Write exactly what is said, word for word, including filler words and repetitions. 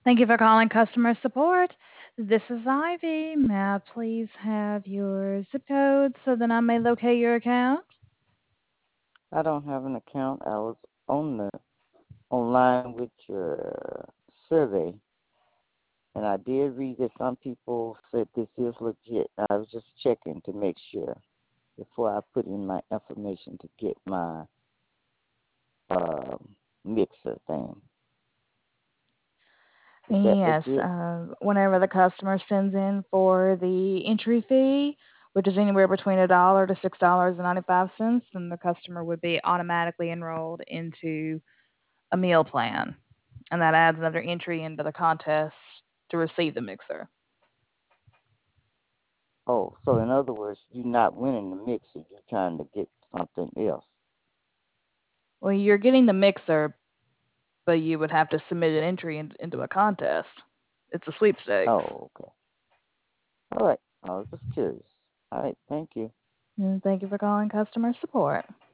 Thank you for calling customer support. This is Ivy. May I please have your zip code so that I may locate your account? I don't have an account. I was on the online with your survey, and I did read that some people said this is legit. I was just checking to make sure before I put in my information to get my um, mixer thing. Is that Yes, legit? uh, whenever the customer sends in for the entry fee, which is anywhere between a dollar to six dollars and ninety-five cents, then the customer would be automatically enrolled into a meal plan, and that adds another entry into the contest to receive the mixer. Oh, so in other words, you're not winning the mixer. You're trying to get something else. Well, you're getting the mixer, but you would have to submit an entry in, into a contest. It's a sweepstakes. Oh, okay. All right. I was just curious. All right. Thank you. And thank you for calling customer support.